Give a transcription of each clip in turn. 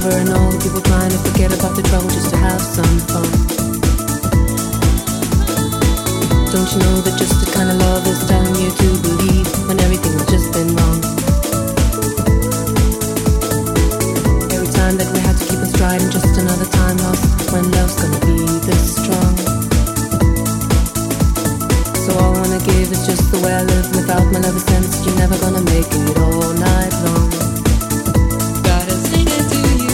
over and all the people trying to forget about the trouble just to have some fun. Don't you know that just the kind of love is telling you to believe when everything has just been wrong? Every time that we had to keep on striding, just another time lost when love's gonna be this strong. So all I wanna give is just the way I live without my love sense. You're never gonna make it all night long. Gotta sing it to you.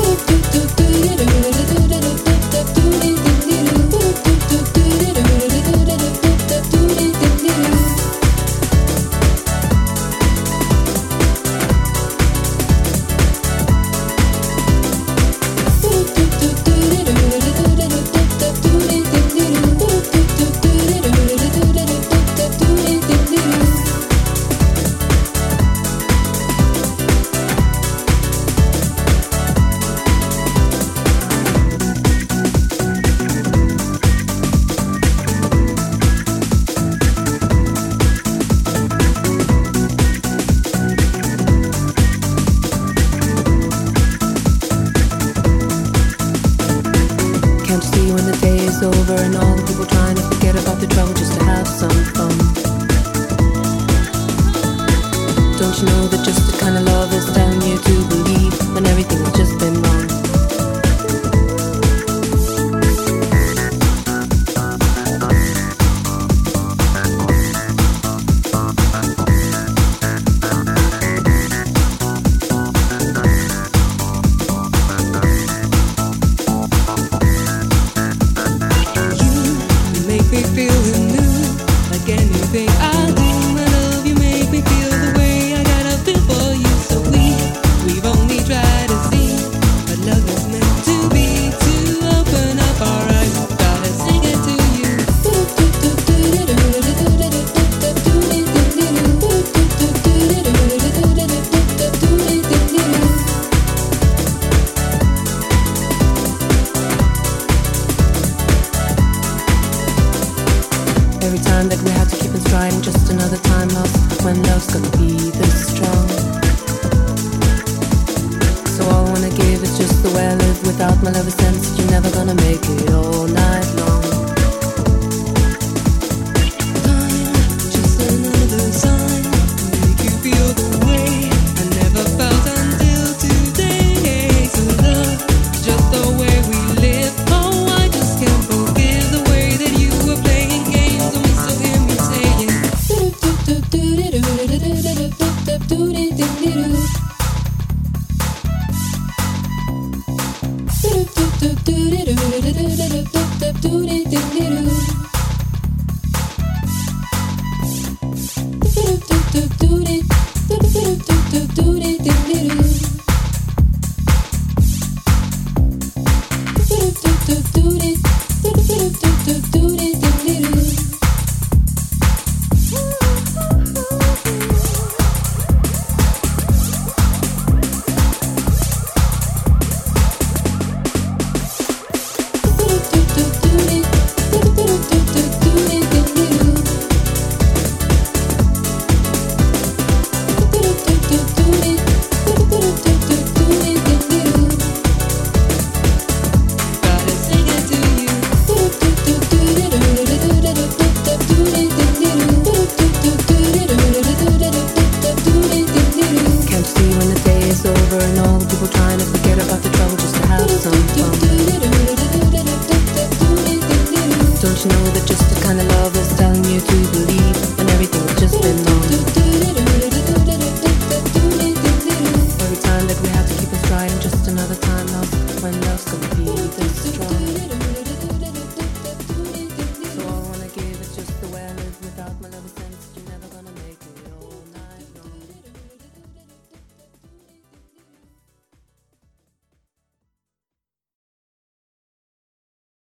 Over and all the people trying to forget about the trouble just to have some fun. Don't you know that just the kind of love is telling you to believe when everything has just been wrong? Don't you know that just